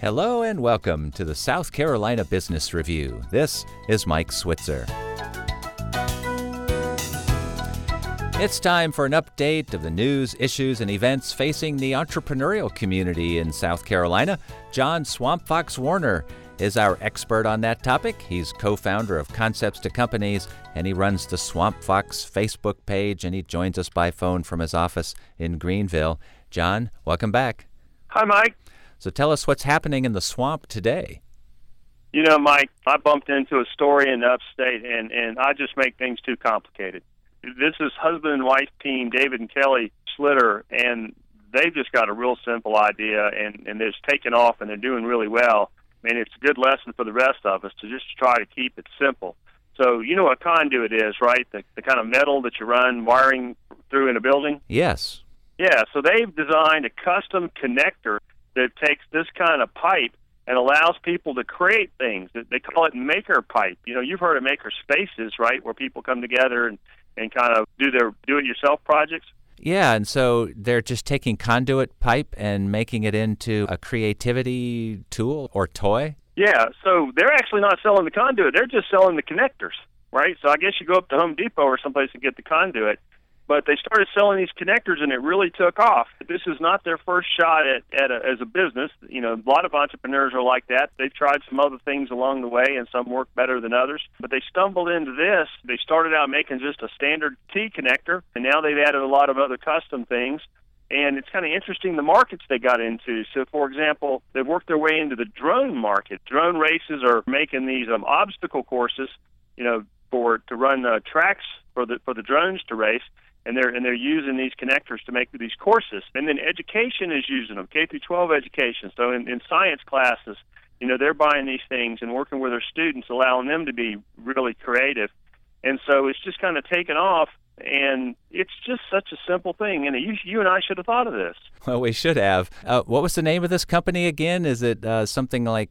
Hello and welcome to the South Carolina Business Review. This is Mike Switzer. It's time for an update of the news, issues, and events facing the entrepreneurial community in South Carolina. John Swamp Fox Warner is our expert on that topic. He's co-founder of Concepts to Companies, and he runs the Swamp Fox Facebook page, and he joins us by phone from his office in Greenville. John, welcome back. Hi, Mike. So tell us what's happening in the swamp today. You know, Mike, I bumped into a story in the upstate, and I just make things too complicated. This is husband and wife team, David and Kelly Slitter, and they've just got a real simple idea, and it's taken off, and they're doing really well. And it's a good lesson for the rest of us to just try to keep it simple. So you know what conduit is, right? The kind of metal that you run wiring through in a building? Yes. Yeah, so they've designed a custom connector that takes this kind of pipe and allows people to create things. They call it maker pipe. You know, you've heard of maker spaces, right, where people come together and kind of do their do-it-yourself projects. Yeah, and so they're just taking conduit pipe and making it into a creativity tool or toy? Yeah, so they're actually not selling the conduit. They're just selling the connectors, right? So I guess you go up to Home Depot or someplace and get the conduit. But they started selling these connectors, and it really took off. This is not their first shot as a business. You know, a lot of entrepreneurs are like that. They've tried some other things along the way, and some work better than others. But they stumbled into this. They started out making just a standard T connector, and now they've added a lot of other custom things. And it's kind of interesting the markets they got into. So, for example, they've worked their way into the drone market. Drone races are making these obstacle courses, you know, to run tracks for the drones to race. And they're using these connectors to make these courses. And then education is using them, K through 12 education. So in science classes, you know, they're buying these things and working with their students, allowing them to be really creative. And so it's just kind of taken off, and it's just such a simple thing. And you and I should have thought of this. Well, we should have. What was the name of this company again? Is it something like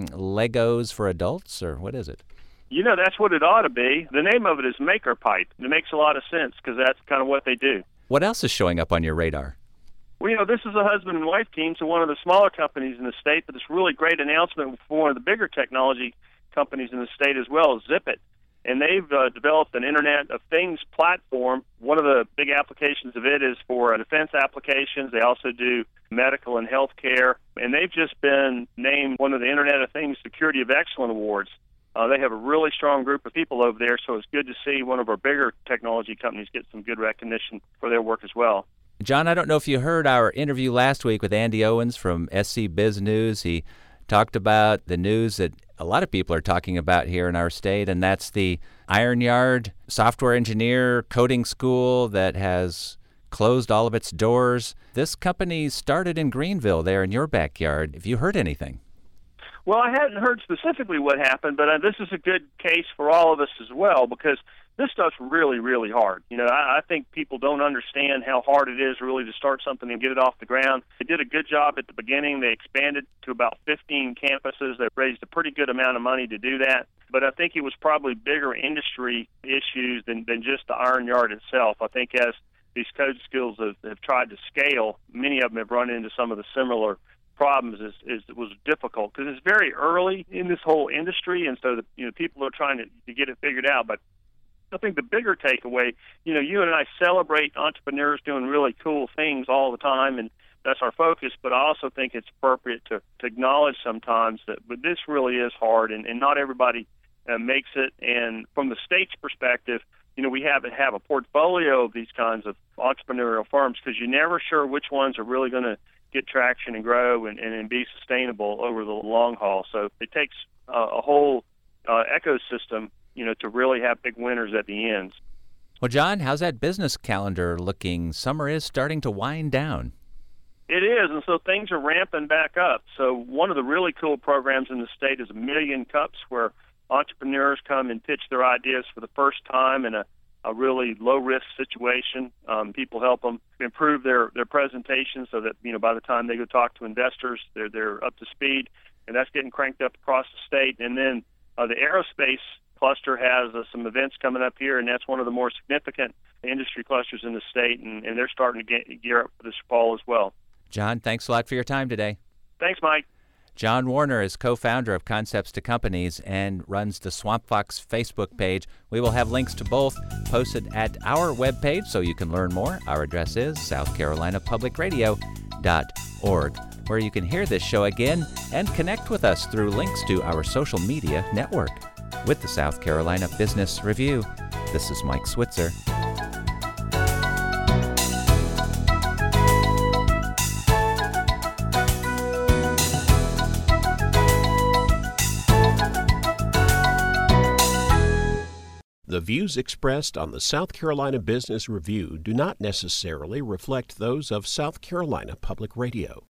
Legos for adults, or what is it? You know, that's what it ought to be. The name of it is Maker Pipe. It makes a lot of sense because that's kind of what they do. What else is showing up on your radar? Well, you know, this is a husband and wife team, so one of the smaller companies in the state, but it's a really great announcement for one of the bigger technology companies in the state as well, Zipit. And they've developed an Internet of Things platform. One of the big applications of it is for defense applications. They also do medical and health care. And they've just been named one of the Internet of Things Security of Excellence Awards. They have a really strong group of people over there, so it's good to see one of our bigger technology companies get some good recognition for their work as well. John, I don't know if you heard our interview last week with Andy Owens from SC Biz News. He talked about the news that a lot of people are talking about here in our state, and that's the Iron Yard software engineer coding school that has closed all of its doors. This company started in Greenville there in your backyard. Have you heard anything? Well, I hadn't heard specifically what happened, but this is a good case for all of us as well because this stuff's really, really hard. You know, I think people don't understand how hard it is really to start something and get it off the ground. They did a good job at the beginning. They expanded to about 15 campuses. They raised a pretty good amount of money to do that. But I think it was probably bigger industry issues than just the Iron Yard itself. I think as these code skills have tried to scale, many of them have run into some of the similar problems. It was difficult because it's very early in this whole industry, and so people are trying to get it figured out. But I think the bigger takeaway, you know, you and I celebrate entrepreneurs doing really cool things all the time, and that's our focus. But I also think it's appropriate to acknowledge sometimes that but this really is hard, and not everybody makes it. And from the state's perspective, you know, we have to have a portfolio of these kinds of entrepreneurial firms because you're never sure which ones are really going to get traction and grow and be sustainable over the long haul. So it takes a whole ecosystem, you know, to really have big winners at the ends. Well, John, how's that business calendar looking? Summer is starting to wind down. It is, and so things are ramping back up. So one of the really cool programs in the state is 1,000,000 Cups, where entrepreneurs come and pitch their ideas for the first time in a really low-risk situation. People help them improve their presentation so that, you know, by the time they go talk to investors, they're up to speed, and that's getting cranked up across the state. And then the aerospace cluster has some events coming up here, and that's one of the more significant industry clusters in the state, and they're starting to gear up for this fall as well. John, thanks a lot for your time today. Thanks, Mike. John Warner is co-founder of Concepts to Companies and runs the Swamp Fox Facebook page. We will have links to both posted at our webpage so you can learn more. Our address is southcarolinapublicradio.org, where you can hear this show again and connect with us through links to our social media network. With the South Carolina Business Review, this is Mike Switzer. The views expressed on the South Carolina Business Review do not necessarily reflect those of South Carolina Public Radio.